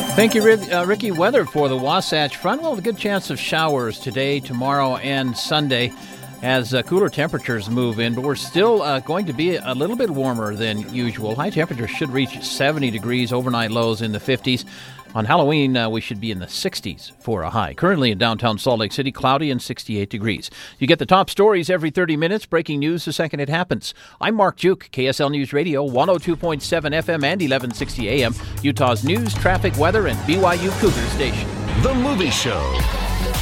Thank you, Ricky. Weather for the Wasatch Front. Well, a good chance of showers today, tomorrow, and Sunday as cooler temperatures move in. But we're still going to be a little bit warmer than usual. High temperatures should reach 70 degrees, overnight lows in the 50s. On Halloween, we should be in the 60s for a high. Currently in downtown Salt Lake City, cloudy and 68 degrees. You get the top stories every 30 minutes, breaking news the second it happens. I'm Mark Juke, KSL News Radio, 102.7 FM and 1160 AM, Utah's news, traffic, weather, and BYU Cougar station. The Movie Show.